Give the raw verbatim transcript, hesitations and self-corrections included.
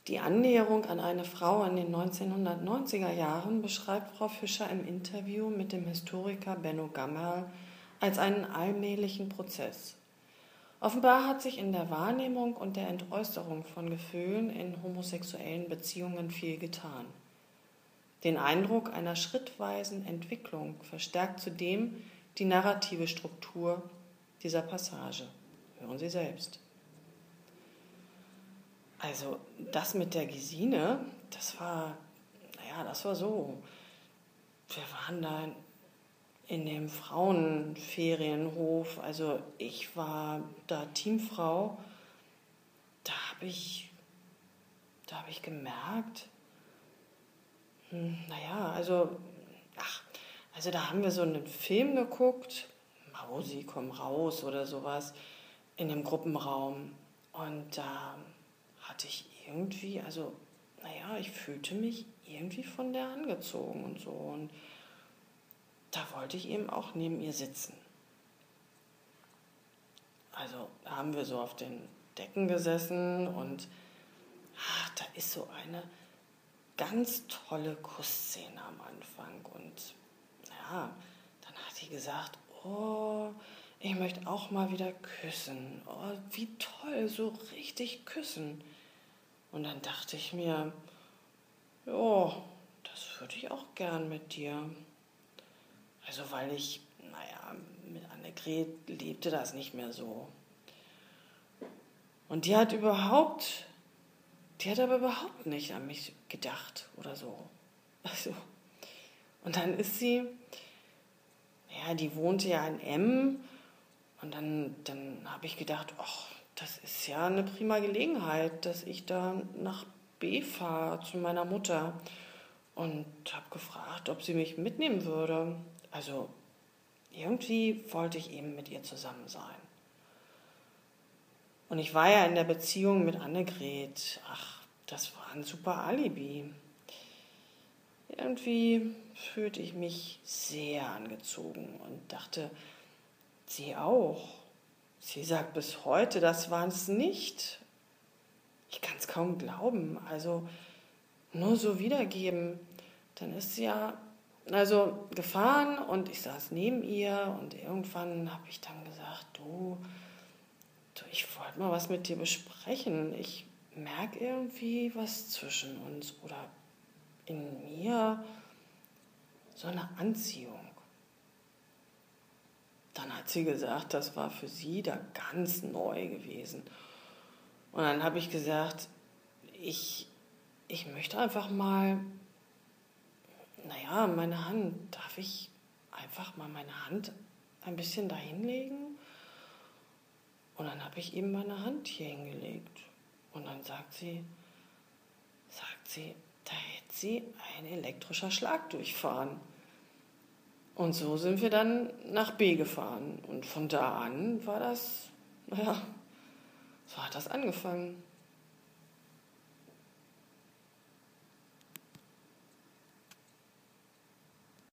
Die Annäherung an eine Frau in den neunzehnhundertneunziger Jahren beschreibt Frau Fischer im Interview mit dem Historiker Benno Gammerl als einen allmählichen Prozess. Offenbar hat sich in der Wahrnehmung und der Entäußerung von Gefühlen in homosexuellen Beziehungen viel getan. Den Eindruck einer schrittweisen Entwicklung verstärkt zudem die narrative Struktur dieser Passage. Hören Sie selbst. Also das mit der Gesine, das war, naja, das war so. Wir waren da in dem Frauenferienhof, also ich war da Teamfrau, da habe ich, da habe ich gemerkt, hm, naja, also, ach, also da haben wir so einen Film geguckt, Mausi, komm raus oder sowas, in dem Gruppenraum und da hatte ich irgendwie, also, naja, ich fühlte mich irgendwie von der angezogen und so. Und da wollte ich eben auch neben ihr sitzen. Also da haben wir so auf den Decken gesessen und ach, da ist so eine ganz tolle Kussszene am Anfang. Und ja, dann hat sie gesagt, oh, ich möchte auch mal wieder küssen. Oh, wie toll, so richtig küssen. Und dann dachte ich mir, ja, das würde ich auch gern mit dir. Also weil ich, naja, mit Annegret lebte das nicht mehr so. Und die hat überhaupt, die hat aber überhaupt nicht an mich gedacht oder so. Also, und dann ist sie, ja, die wohnte ja in Emmen und dann, dann habe ich gedacht, ach, das ist ja eine prima Gelegenheit, dass ich da nach B fahre zu meiner Mutter und habe gefragt, ob sie mich mitnehmen würde. Also irgendwie wollte ich eben mit ihr zusammen sein. Und ich war ja in der Beziehung mit Annegret. Ach, das war ein super Alibi. Irgendwie fühlte ich mich sehr angezogen und dachte, sie auch. Sie sagt bis heute, das war es nicht. Ich kann es kaum glauben. Also nur so wiedergeben. Dann ist sie ja also gefahren und ich saß neben ihr und irgendwann habe ich dann gesagt, du, du ich wollte mal was mit dir besprechen. Ich merke irgendwie was zwischen uns oder in mir so eine Anziehung. Dann hat sie gesagt, das war für sie da ganz neu gewesen. Und dann habe ich gesagt, ich, ich möchte einfach mal, naja, meine Hand, darf ich einfach mal meine Hand ein bisschen dahin legen? Und dann habe ich eben meine Hand hier hingelegt. Und dann sagt sie, sagt sie, da hätte sie ein elektrischer Schlag durchfahren. Und so sind wir dann nach B gefahren. Und von da an war das, naja, so hat das angefangen.